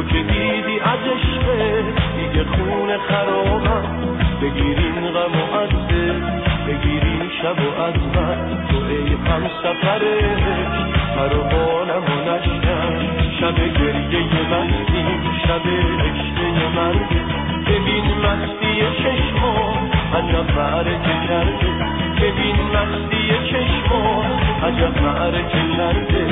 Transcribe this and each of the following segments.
که دیدی از عشقه دیگه خون خرابم. بگیرین غم و عزه بگیرین شب و از من، تو ای هم سفرش هر و بالم و نشکن. شب گریه مستی شب عشقه مرده، ببین مستی چشما عجب معرکه کرده. ببین مستی چشما عجب معرکه کرده.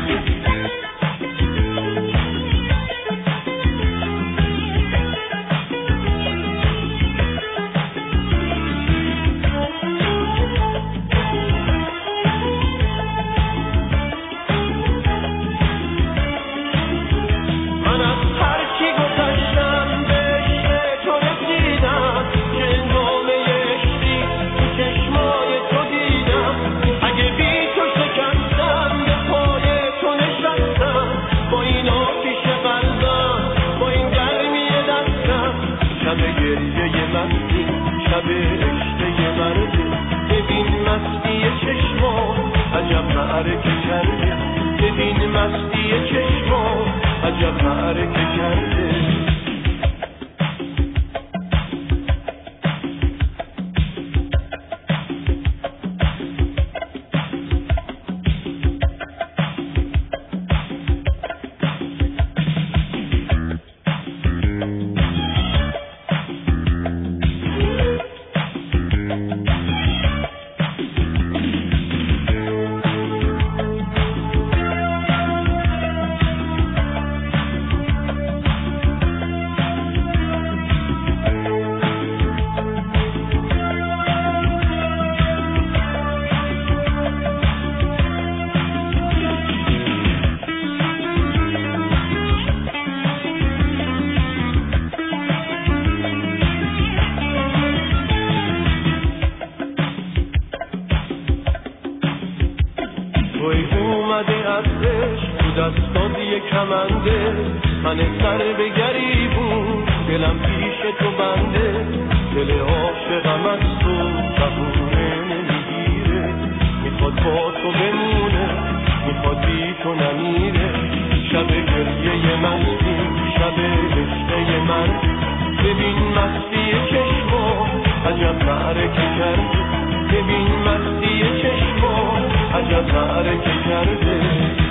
شب عشقه مرده، ببین مستی چشما عجب معرکه کرده. ببین مستی چشما عجب معرکه کرده. توی اومده از عشق تو دستات یه کمنده، من سر به گریبون دلم پیش تو بنده. دل عاشقم از تو زبونه نمیگیره، میخواد با تو بمونه میخواد بی تو نمیره. شب گریه مستی شب عشقه مرد، ببین مستی چشما عجب معرکه کرده. ببین مستی چشما عجب معرکه کرده.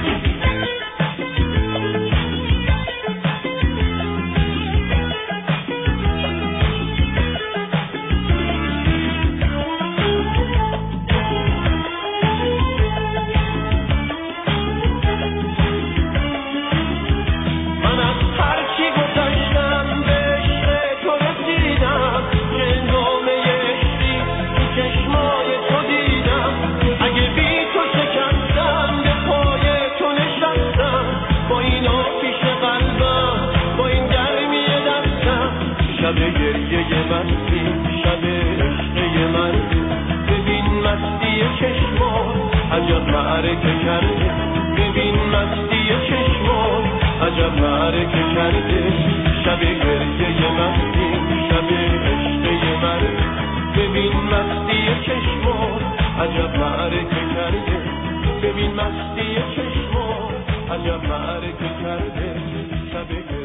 شب گریه مستی شب عشقه مرده، ببین مستی چشما عجب معرکه کرده. ببین مستی چشما عجب معرکه کرده. شب گریه مستی شب عشقه مرده، ببین مستی چشما عجب معرکه کرده. ببین مستی چشما عجب معرکه کرده. شب